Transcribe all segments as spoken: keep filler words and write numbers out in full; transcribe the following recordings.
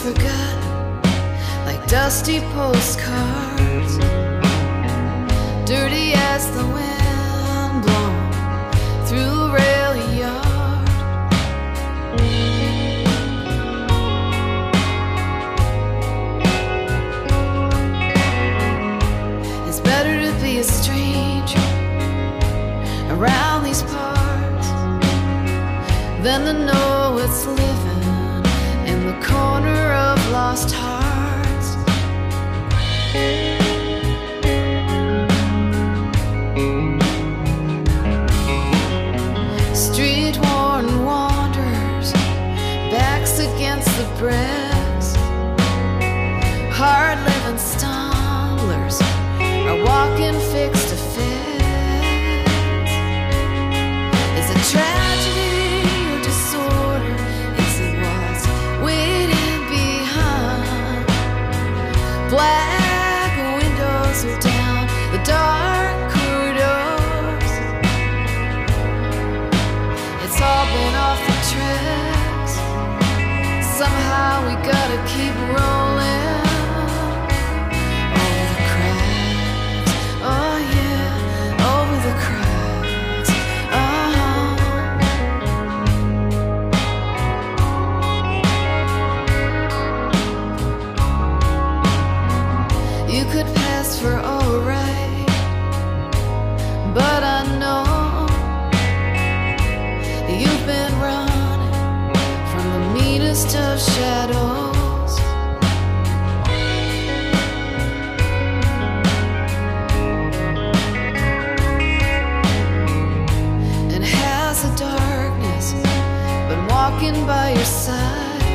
forgotten, like dusty postcards, dirty as the wind blown through a rail yard. It's better to be a stranger around these parts than to know it's living in the corner of lost hearts. Street-worn wanderers, backs against the bricks, hard-living stumblers are walking fix to fix. Is it tragedy or disorder? Is it what's waiting behind? Black windows are down the dark corridors. It's all been off the tracks. Somehow we gotta keep rolling. Over the cracks, oh yeah, over the cracks, uh-huh. You could pass for alright, but I know you've been running from the meanest of shadows. And has the darkness been walking by your side?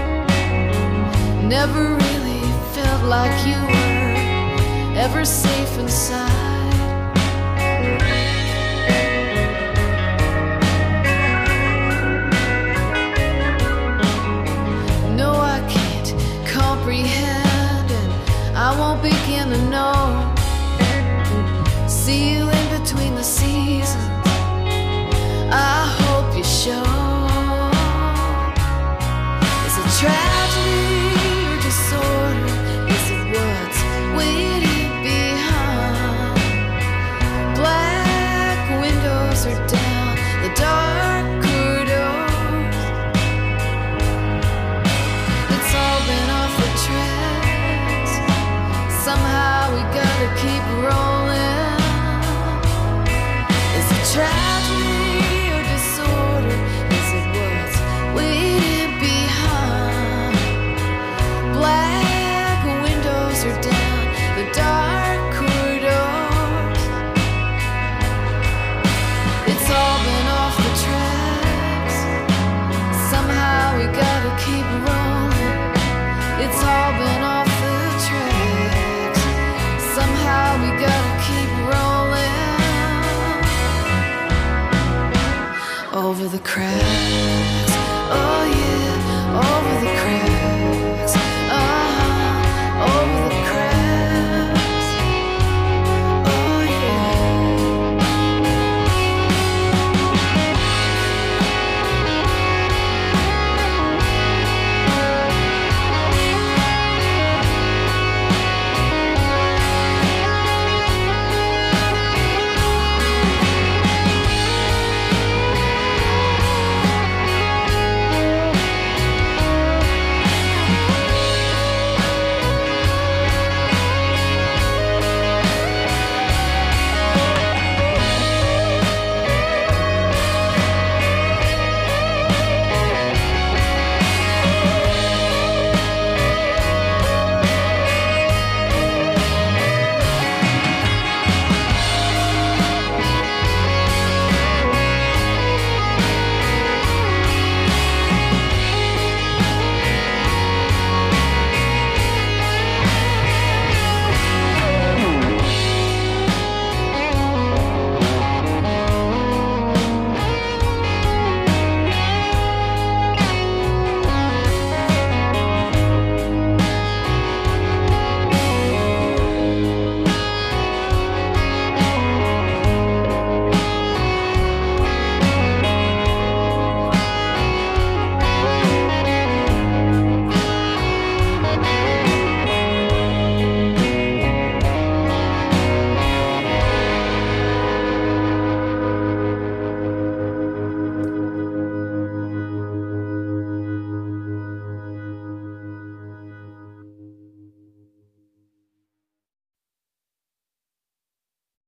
Never really felt like you were ever safe inside. No, I can't comprehend, and I won't begin to know. See you in between the seasons, I hope you show. Is it tragedy or disorder? Is it what's waiting behind? Black windows are down the dark corridors. It's all been off the tracks. Somehow we gotta keep rolling. Is it tragedy or disorder? Is it what's waiting behind? Black windows are down the dark corridors. It's all been off the tracks. Somehow we gotta keep rolling. It's all been off the tracks. Somehow we gotta keep rolling. Over the cracks, oh yeah, over the cracks, uh-huh, over the cracks, oh yeah.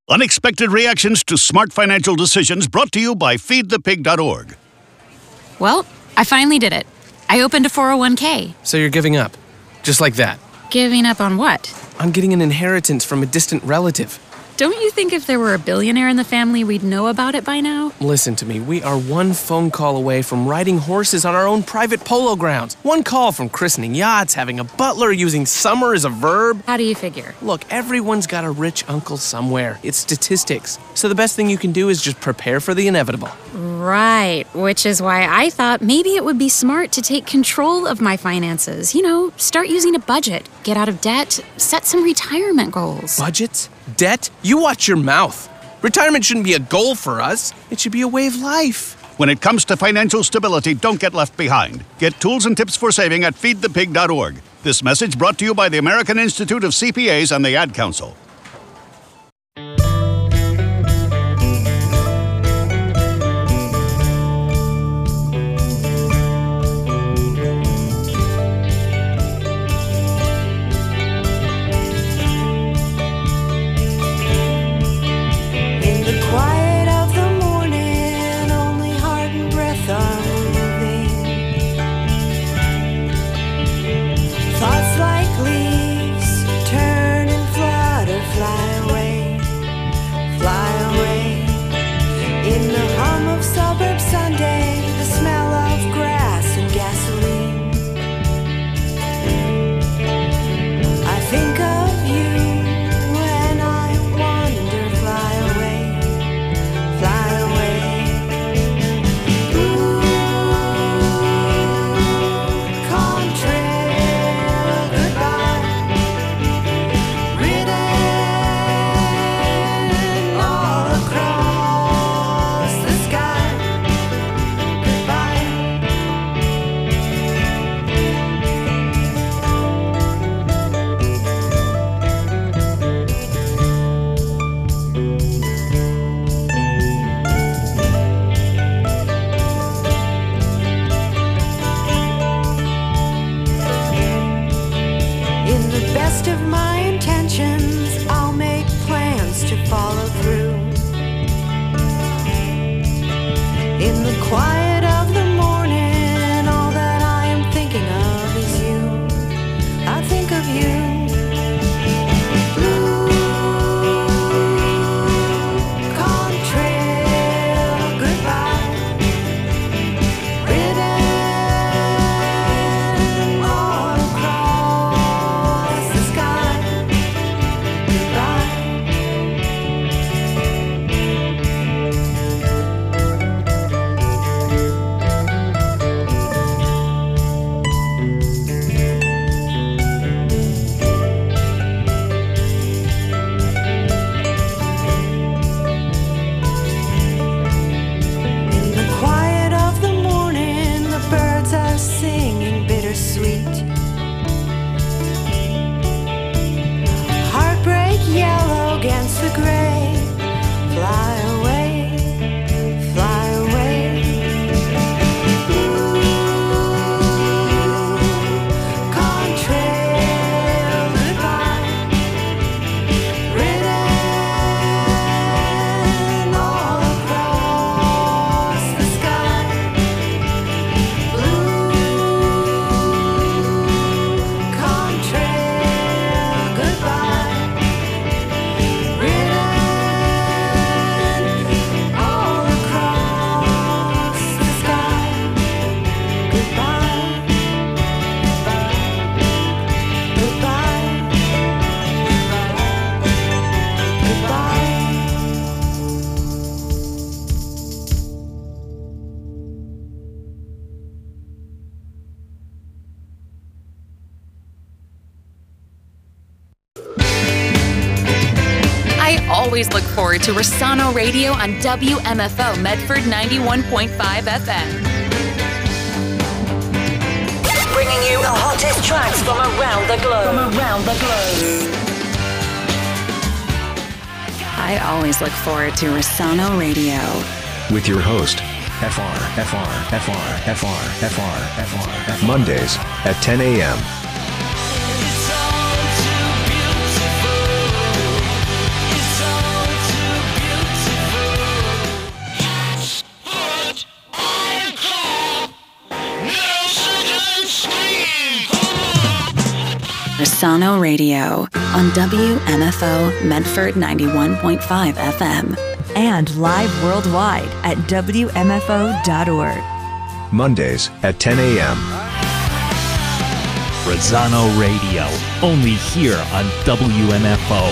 Unexpected reactions to smart financial decisions brought to you by feed the pig dot org. Well, I finally did it. I opened a four oh one k. So you're giving up? Just like that? Giving up on what? On getting an inheritance from a distant relative. Don't you think if there were a billionaire in the family, we'd know about it by now? Listen to me. We are one phone call away from riding horses on our own private polo grounds. One call from christening yachts, having a butler, using summer as a verb. How do you figure? Look, everyone's got a rich uncle somewhere. It's statistics. So the best thing you can do is just prepare for the inevitable. Right, which is why I thought maybe it would be smart to take control of my finances. You know, start using a budget, get out of debt, set some retirement goals. Budgets? Debt? You watch your mouth. Retirement shouldn't be a goal for us. It should be a way of life. When it comes to financial stability, don't get left behind. Get tools and tips for saving at feed the pig dot org. This message brought to you by the American Institute of C P As and the Ad Council. Always look forward to Rossano Radio on W M F O Medford ninety-one point five F M. Bringing you the hottest tracks from around the globe. From around the globe. I always look forward to Rossano Radio. With your host, F R, F R, F R, F R, F R, F R, F R. Mondays at ten a.m. It's all too beautiful. It's all too Rosano Radio on W M F O Medford ninety-one point five F M. And live worldwide at W M F O dot org. Mondays at ten a.m. Rosano Radio, only here on W M F O.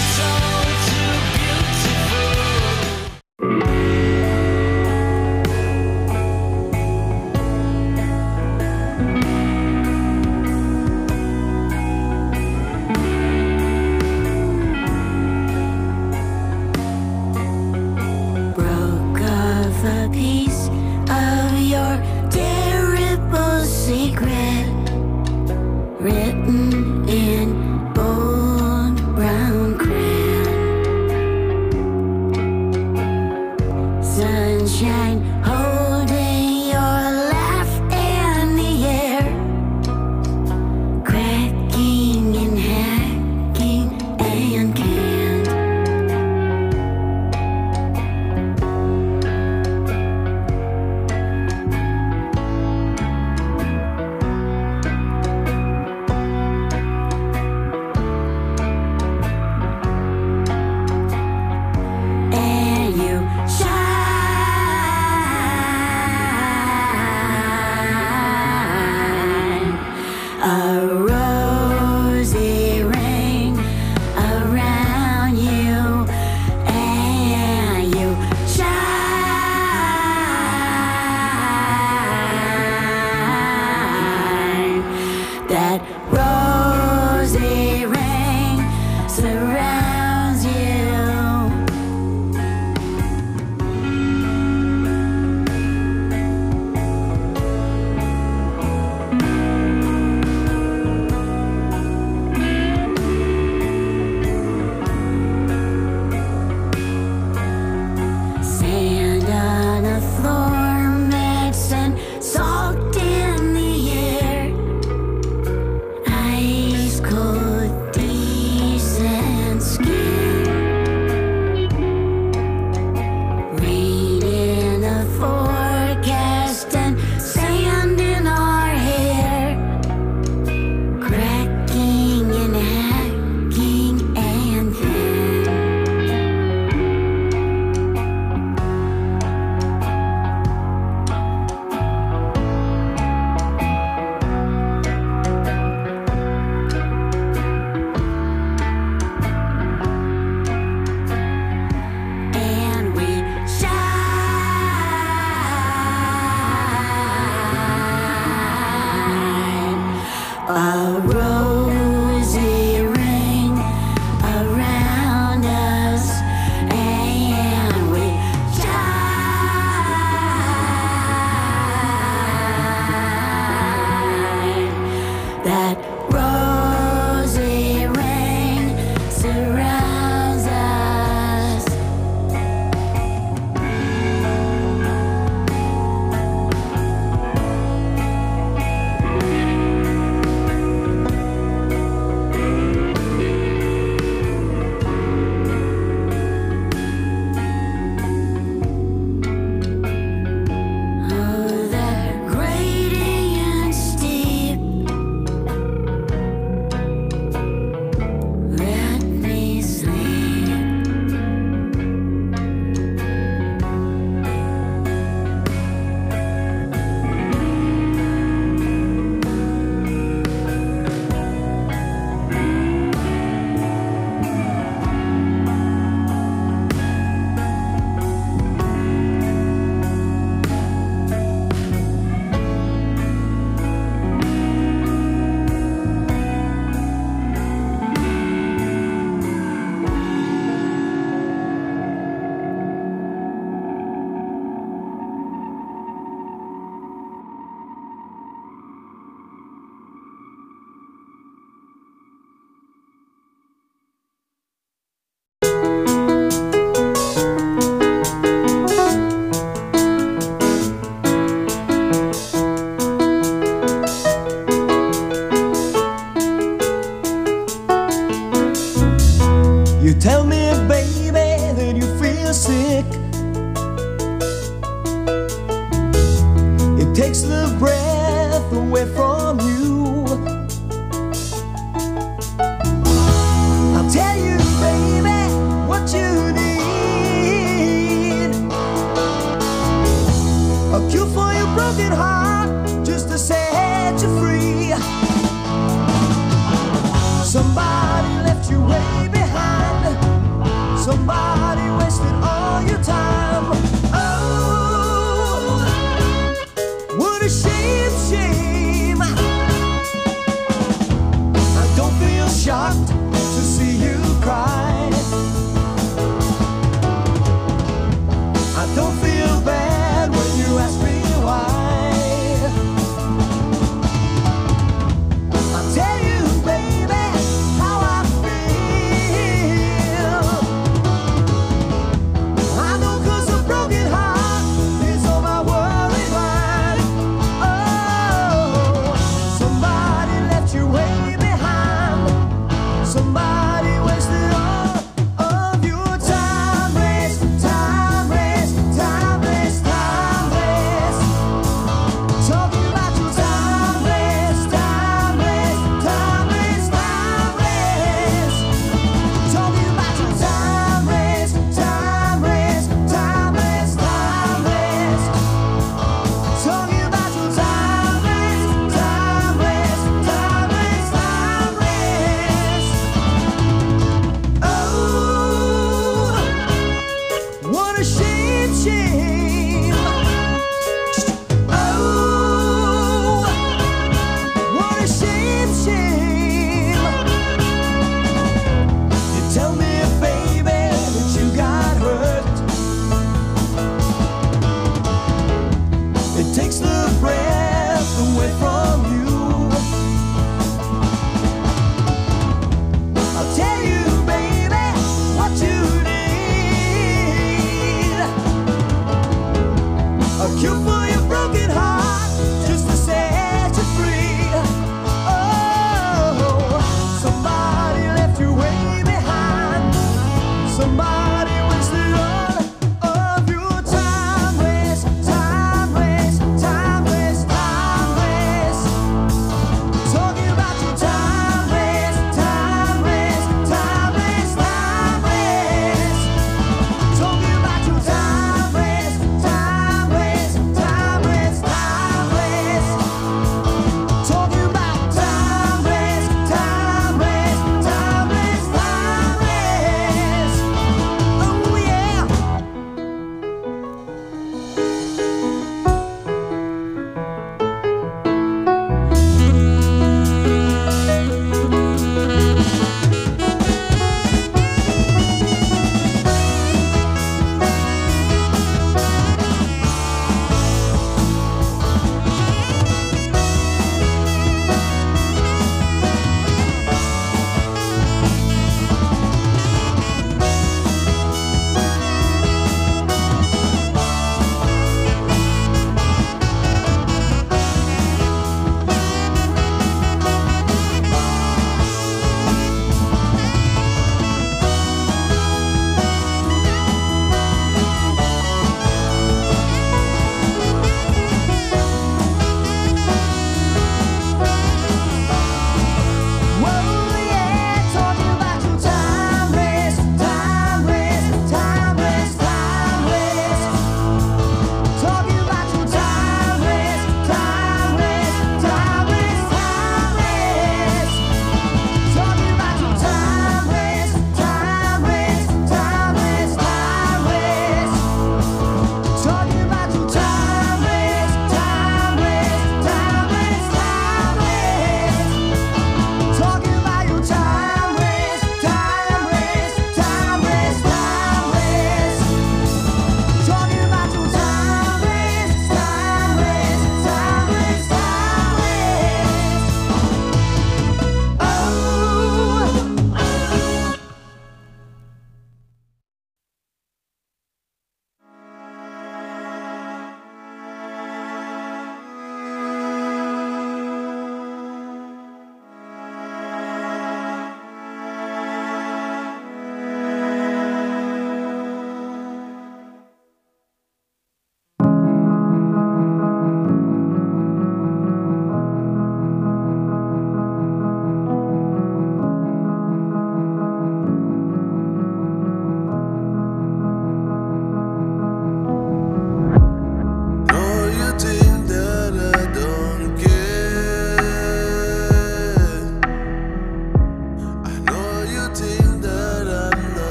Tell me, baby, that you feel sick. It takes the breath away from you. you need. A cure for your broken heart, just to set you free. Somebody left you way behind. Somebody wasted all your time. Oh, what a shame, shame. I don't feel shocked to see you cry. I don't feel bad when you ask me why. I'll tell you, baby, how I feel. I know 'cause a broken heart is on my worried mind. Oh, somebody left you way behind. Somebody wasted all of your time. Waste, time, waste, time, waste, time, waste. Talking about your time, waste, time, waste, time, waste, time, waste. Talking about your time, waste, time, waste, time, waste, time, waste. Talking about your time, waste, time, waste, time, waste, time, waste. Oh, what a shame, shame. Oh, what a shame, shame. You tell me, baby, that you got hurt. It takes the breath away from you. I'll tell you, baby, what you need. A cure for your broken heart, just to set you free. Oh, somebody left you way behind. Somebody wasted all of your time. Waste, time, waste, time, waste, time, waste. Talking about your time, waste, time, waste, time, waste, time, waste. Talking about your time, waste, time, waste, time,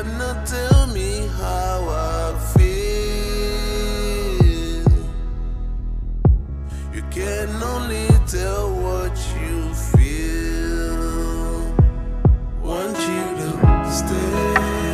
cannot tell me how I feel. You can only tell what you feel. Want you to stay.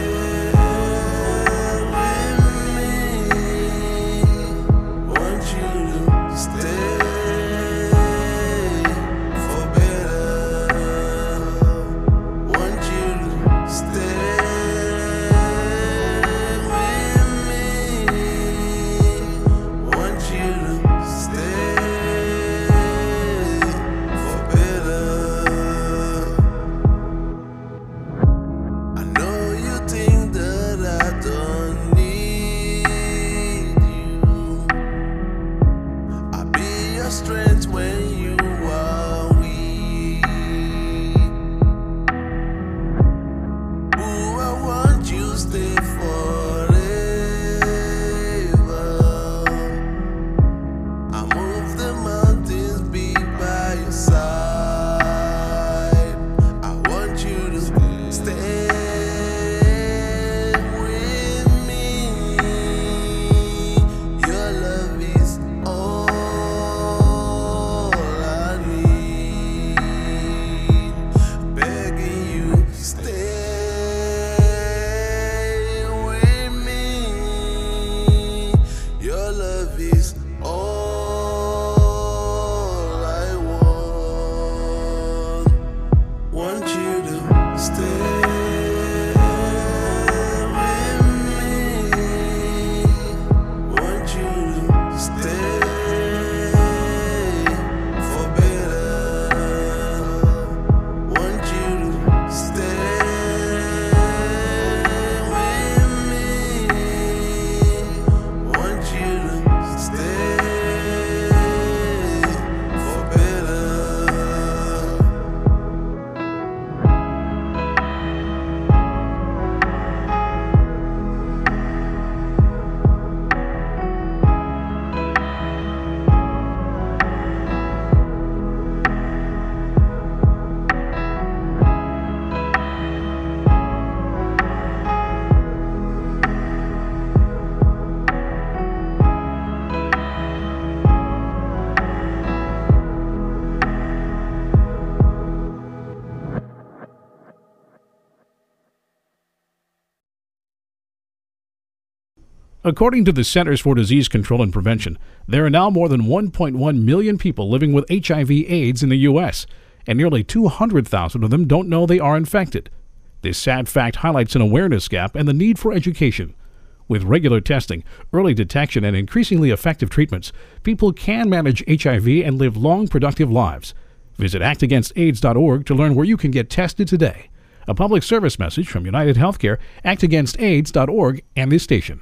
According to the Centers for Disease Control and Prevention, there are now more than one point one million people living with H I V AIDS in the U S, and nearly two hundred thousand of them don't know they are infected. This sad fact highlights an awareness gap and the need for education. With regular testing, early detection, and increasingly effective treatments, people can manage H I V and live long, productive lives. Visit act against AIDS dot org to learn where you can get tested today. A public service message from United Healthcare, act against AIDS dot org, and this station.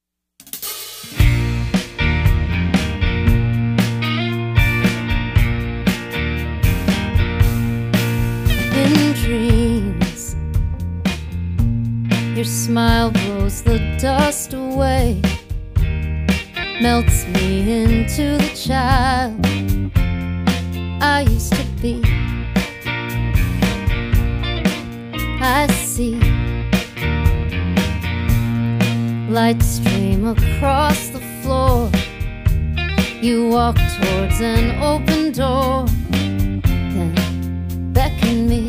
Your smile blows the dust away, melts me into the child I used to be. I see light stream across the floor. You walk towards an open door, then beckon me.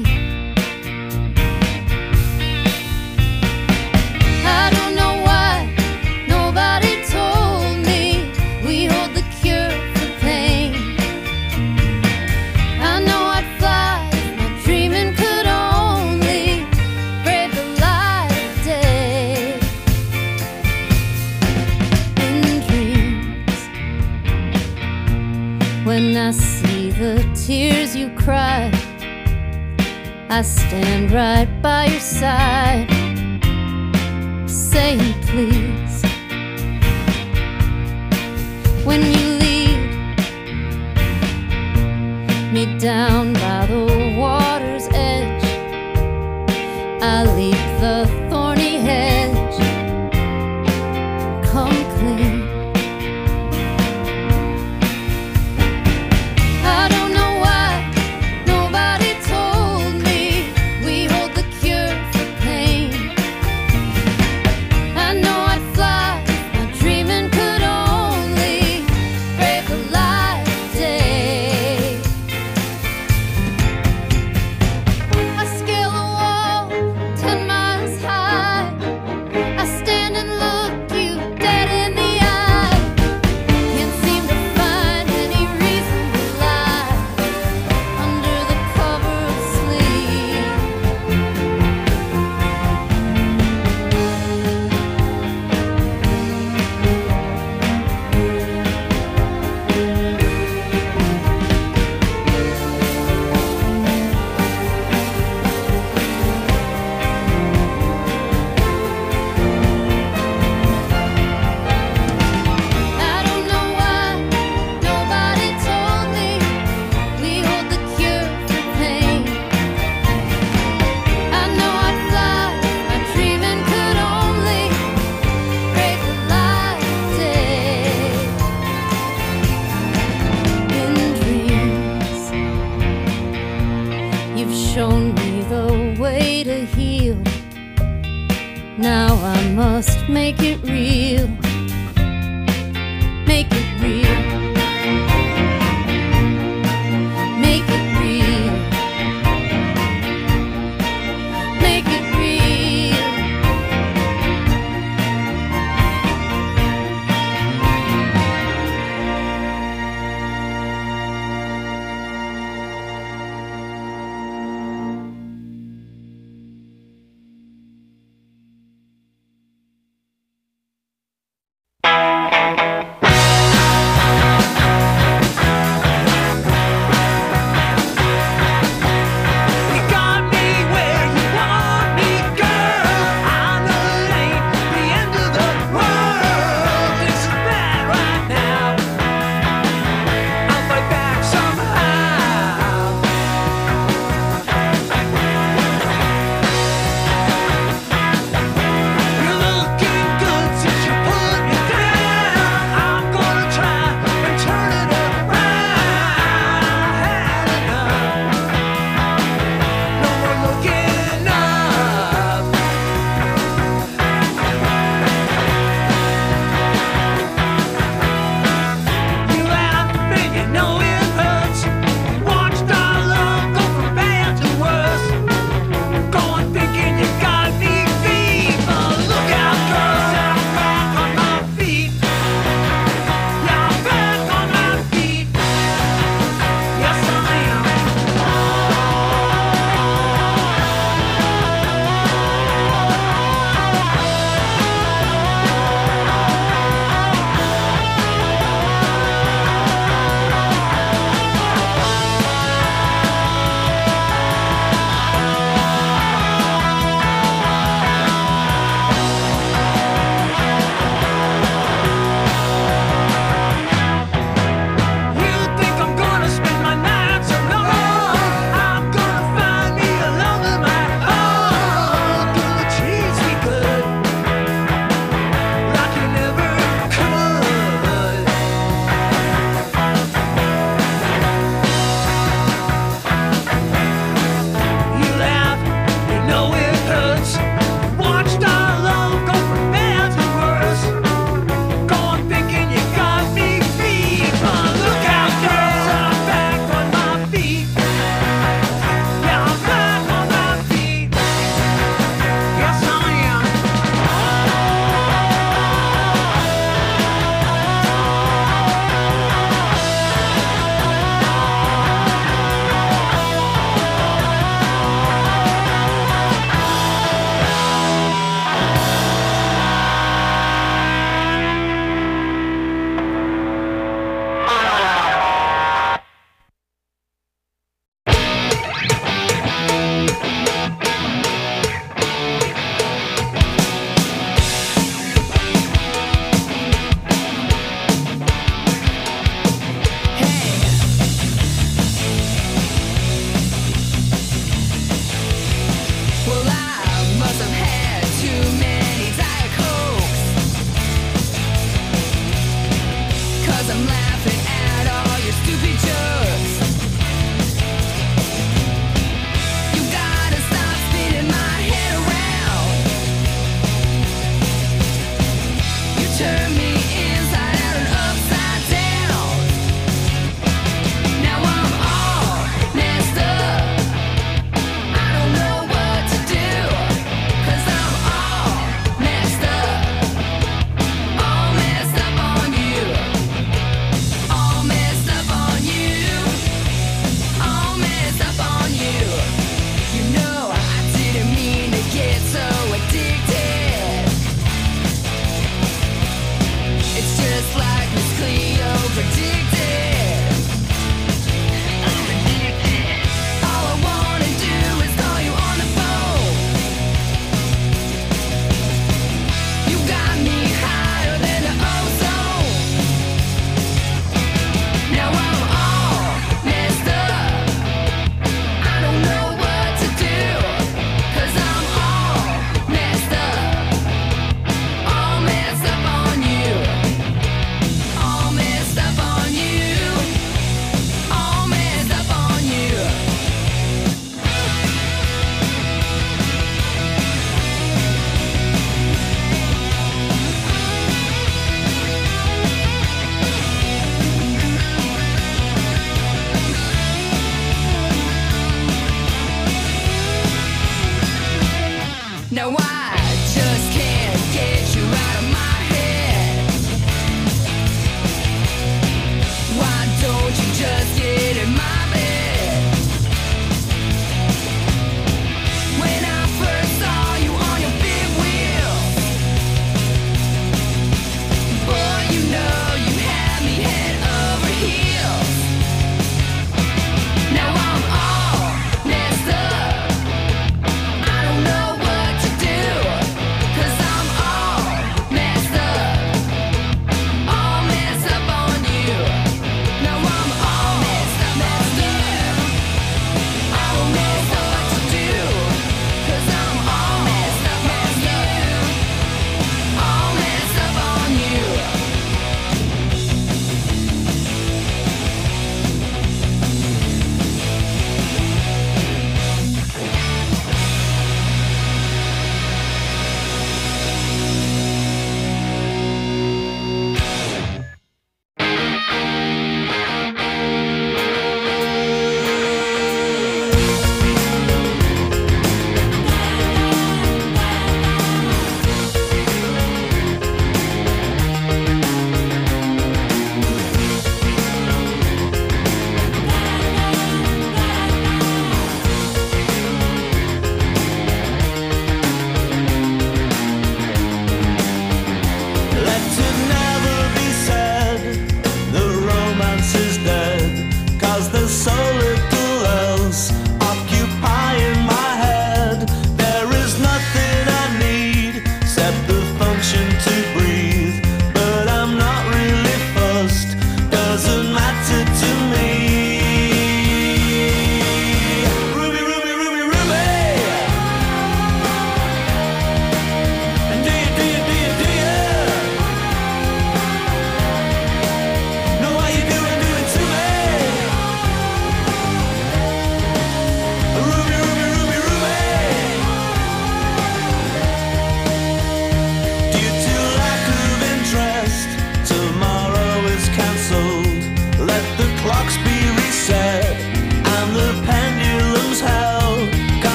I don't know why nobody told me we hold the cure for pain. I know I'd fly if my dreaming could only brave the light of day. In dreams, when I see the tears you cry, I stand right by your side, saying please. When you lead me down by the water's edge, I leap the thorny hedge, come clean. I don't know why nobody told me we hold the cure for pain. Now I must make it real. Make it real. Make it real. Make it real.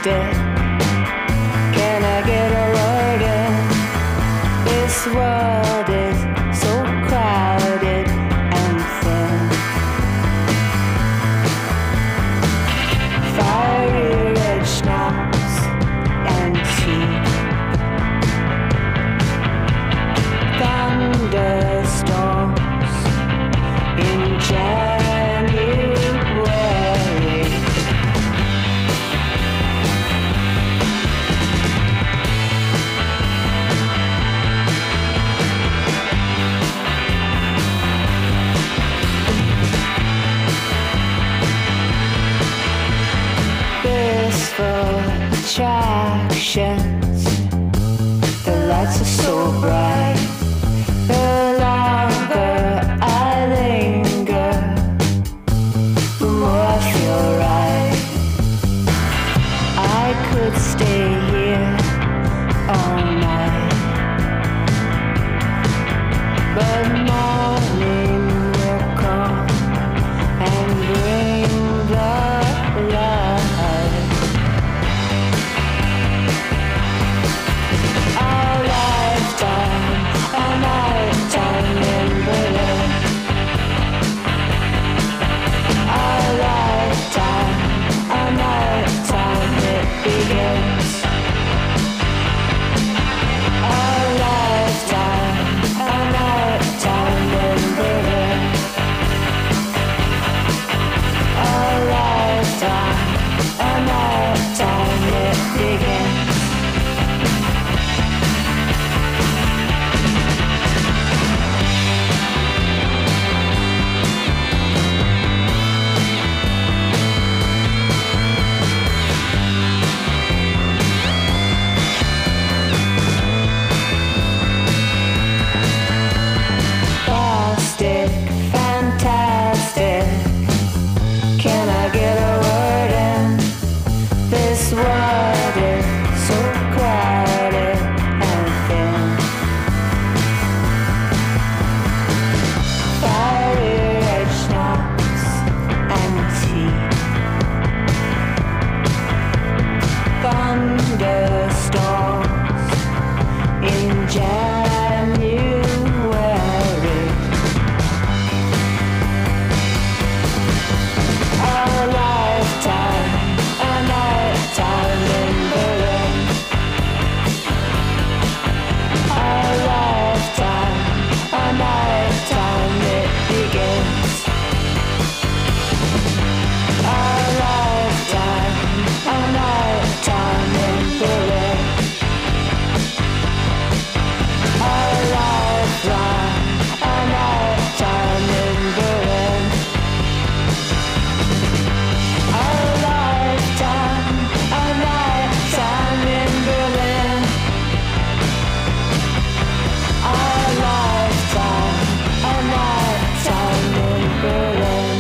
it. Can I get a word in? This world is so crowded and thin. Fiery red schnapps and tea. Thunderstorms in January. Blissful attractions. The lights are so bright. The longer I linger, the more I feel right. I could stay here all night, but morning will come and bring the light. Our lifetime, a nighttime in Berlin. Our lifetime, a nighttime it begins. Our lifetime, a nighttime in Berlin. Our lifetime, a nighttime it begins. Plastic, fantastic. Can I get a word in? This world is so crowded and thin. Fiery red schnapps and tea. Thunderstorms in January. Our lifetime, a nighttime in Berlin. Our lifetime, a nighttime it begins. Our lifetime, a nighttime in Berlin. Our lifetime, a nighttime in Berlin. Our lifetime, a nighttime in Berlin. Our lifetime, a nighttime in Berlin.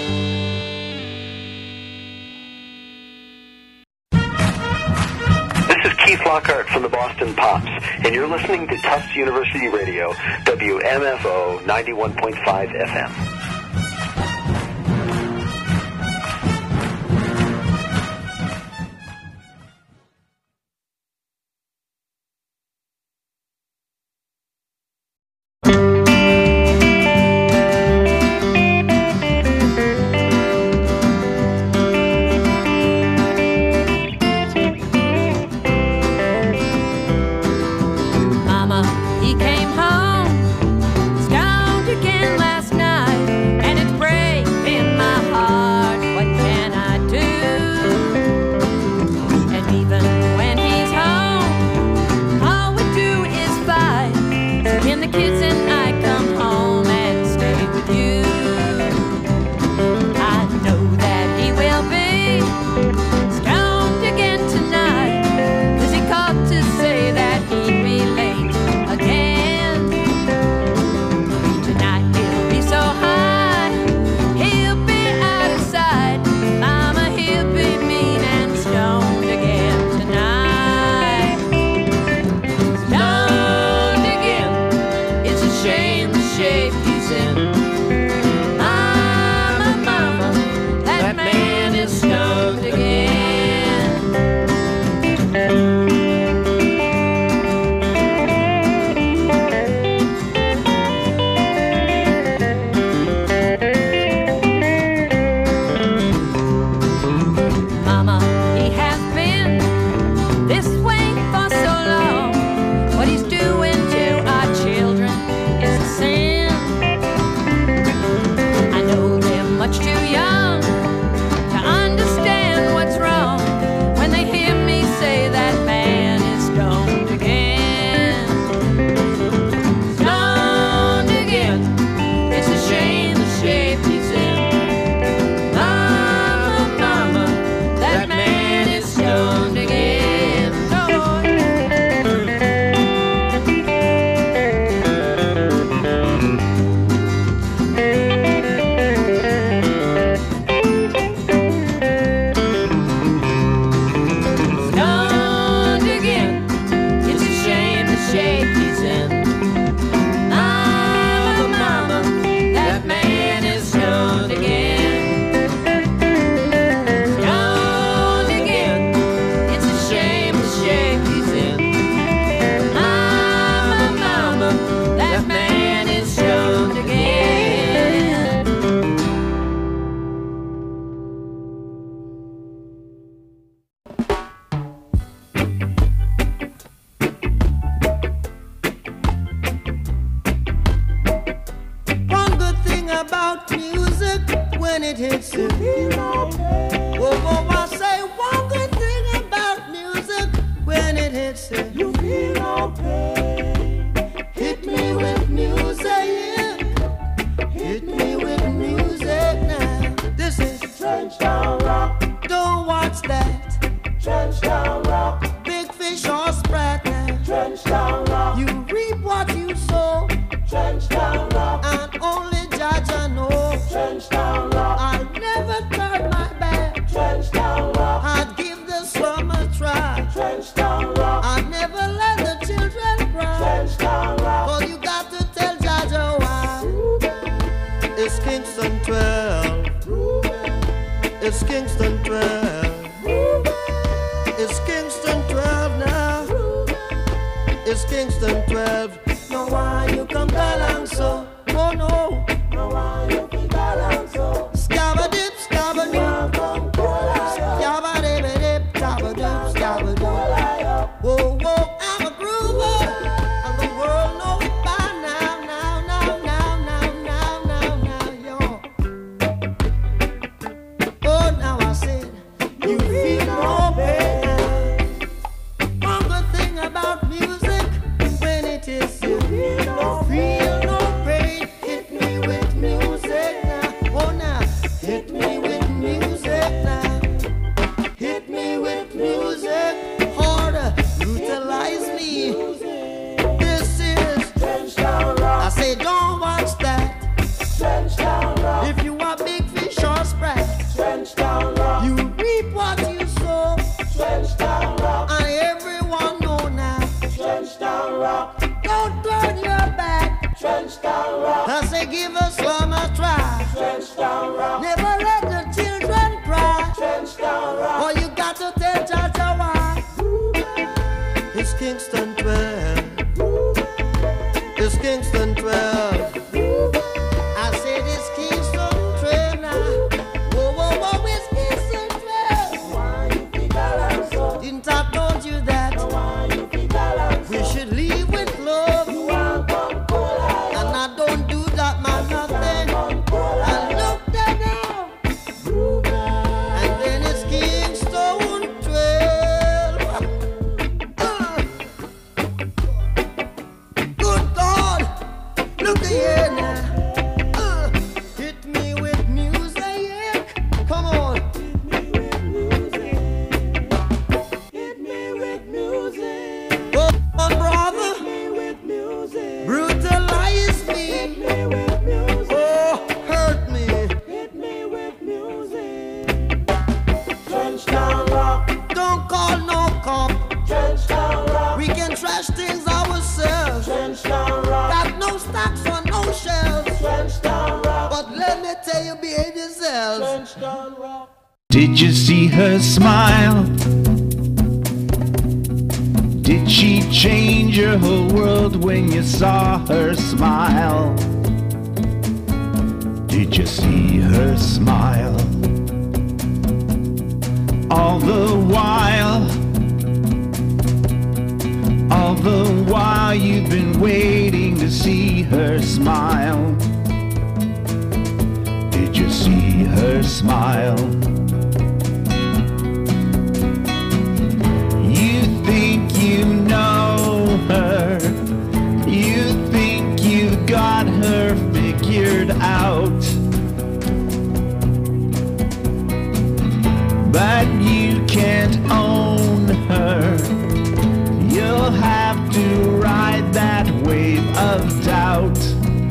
This is Keith Lockhart from the Boston Pops, and you're listening to Tufts University Radio, W M F O ninety-one point five F M. Mama, he came home, stoned again last night. it hits you, feel no pain. Whoa, whoa, I say one good thing about music. When it hits you, you feel no pain. Hit me with music. Hit me with music now. This is Trenchtown Rock. Don't watch that. Trenchtown Rock. Big fish or sprat now. Trenchtown Rock. You reap what you sow. Trenchtown Rock. And only Judge I know. Trenchtown Rock. I'll never turn my back. Trenchtown Rock. I'd give the slum a try. Trenchtown Rock. I'd never let the children cry. Trenchtown Rock. Cause you got to tell Judge why. It's Kingston twelve. It's Kingston twelve. It's Kingston twelve now. It's Kingston twelve. No, why you come along so? Oh no. No, why you come along so? Scabba dip, scabba dip. Scabba dip, dip, scabba dip, scabba dip. Whoa, whoa, I'm a groover. And the world knows it by now, now, now, now, now, now, now, now, yo. Oh, now I said, you feel no pain. One good thing about music, when it is you feel no feel no pain. Hit me with music now. Oh, now hit me with music now. Hit me with music harder. Utilize me. This is Trenchtown Rock. I say don't watch that. Trenchtown Rock. If you are big fish or sprat. Trenchtown Rock. You reap what you sow. Trenchtown Rock. And everyone know now. Trenchtown Rock. Don't turn your back. Trenchtown Rock. I say give us one a try. Trenchtown Rock. Never let the children cry. Trenchtown Rock. Oh, you got to tell Jaja why. It's Kingston twelve. It's Kingston twelve. I said it's Kingston twelve now. Whoa, whoa, whoa, it's Kingston twelve. Why you think I like so? Didn't I told you that? Why you think I like so? We should leave with love. You want come cool. And I don't do that, man, nothing. I look there now. And then it's Kingston twelve. Uh. Good God, look here now. Uh. Hit me with music. Come on. Hit me with music. Oh, brother. Hit me with music. Brutalize me. Hit me with music. Oh, hurt me. Hit me with music. Trenchtown Rock. Don't call no cop. Trenchtown Rock. We can trash things ourselves. Trenchtown Rock. Got no stocks for no shelves. Trenchtown Rock. But let me tell you, behave yourselves. Trenchtown Rock. Did you see her smile? Did she change your whole world when you saw her smile? Did you see her smile? All the while, all the while you've been waiting to see her smile. Did you see her smile? You think you know her, you think you've got her figured out, but you can't own her. You'll have to ride that wave of doubt,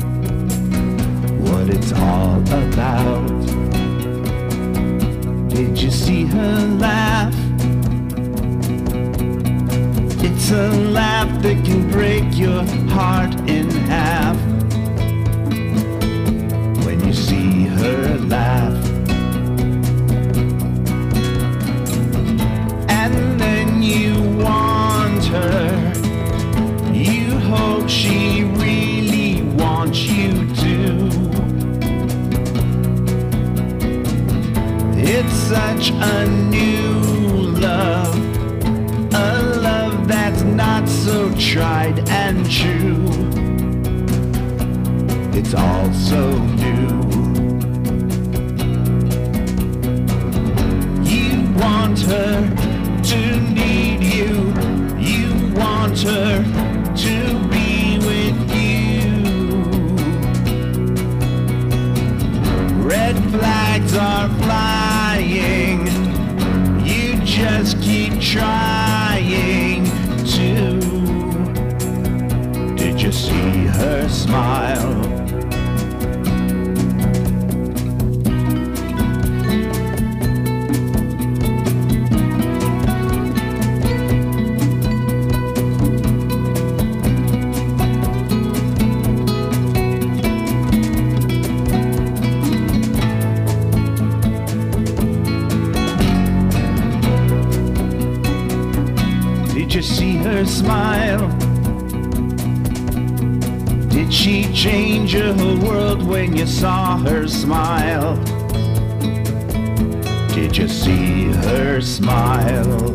what it's all about. Did you see her laugh? It's a laugh that can break your heart in half. When you see her laugh, and then you want her, you hope she really wants you to. It's such a new love, a love that's not so tried and true. It's all so new. want her to need you. You want her to be with you. Red flags are flying. You just keep trying to. Did you see her smile? Did you see her smile? Did she change your whole world when you saw her smile? Did you see her smile?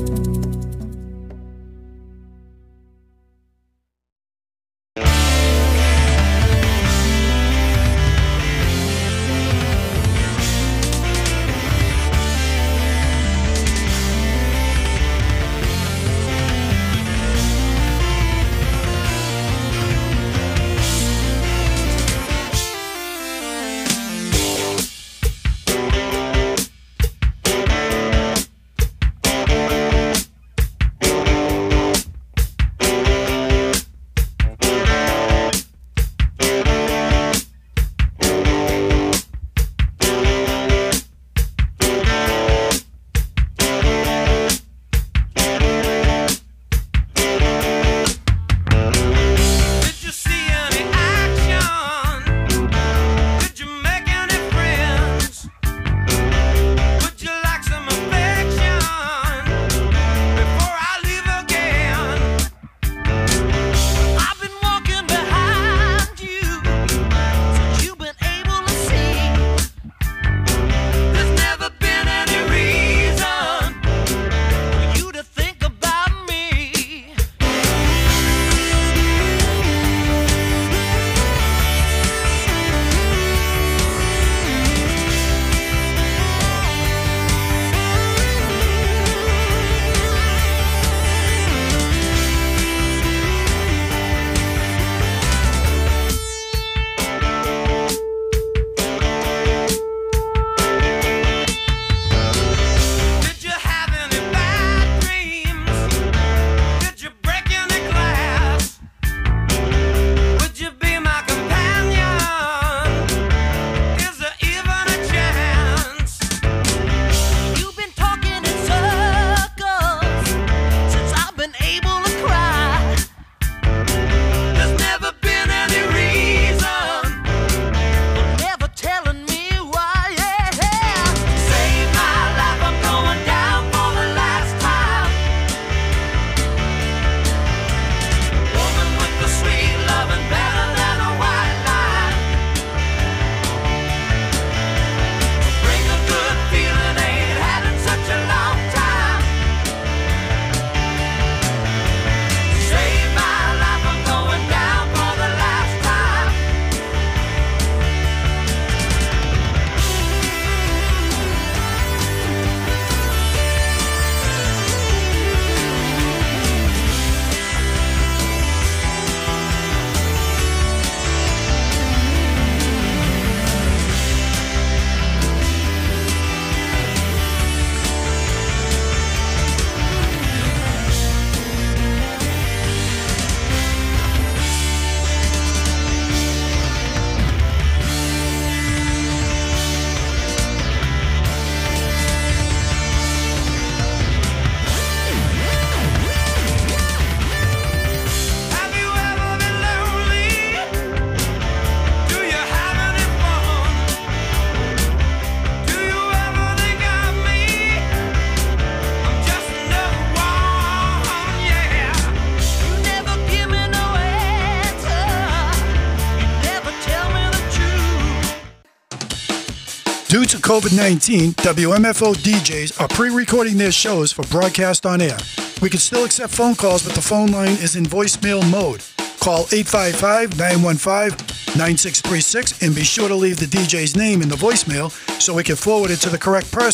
Due to COVID nineteen, W M F O D Js are pre-recording their shows for broadcast on air. We can still accept phone calls, but the phone line is in voicemail mode. Call eight five five, nine one five, nine six three six and be sure to leave the D J's name in the voicemail so we can forward it to the correct person.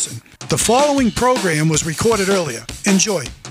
The following program was recorded earlier. Enjoy.